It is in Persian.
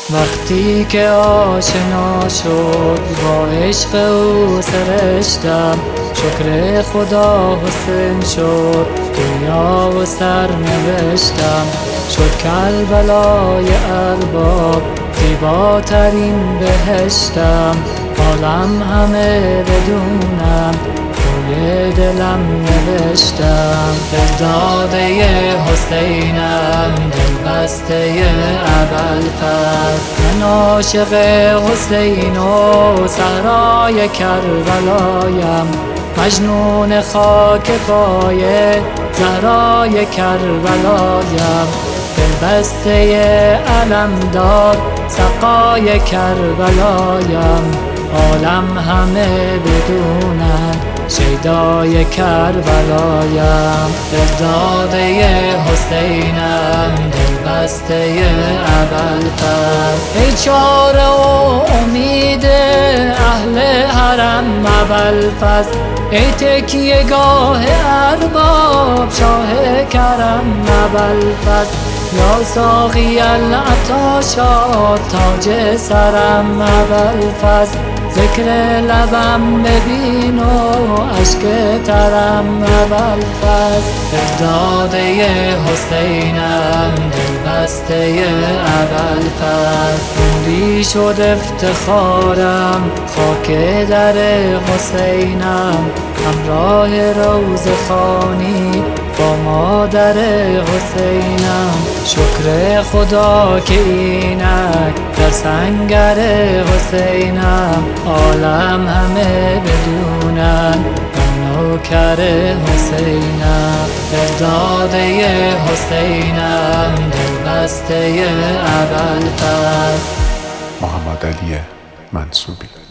وقتی که آشنا شد با عشق او سرشتم، شکر خدا حسین شد دنیا و سر نوشتم. شد کربلای ارباب زیباترین بهشتم، حالم همه بدونم توی دلم نوشتم. داده حسینم دل بسته ابوالفضل، من عاشق حسین و صحرای کربلایم، مجنون خاک پای زهرای کربلایم. دل بسته علمدار سقای کربلایم، عالم همه بدونن شیدای کربلایم. داده حسینم دل بسته ابوالفضل، ای چاره و امید اهل حرم ابوالفضل، ای تکیه گاه ارباب شاه کرم ابوالفضل. یا ساقی العطاشات تاج سرم ابوالفضل، ذکر لبم ببین و اشک ترم ابوالفضل. داده حسینم دل بسته ابوالفضل، عمری شد افتخارم خاک در حسینم، همراه روضه خوانی با مادر حسینم. شکر خدا که اینک در سنگر حسینم، عالم همه بدونن من نوکر حسینم. داده حسینم دل بسته ابوالفضل. محمد علی منصوبی.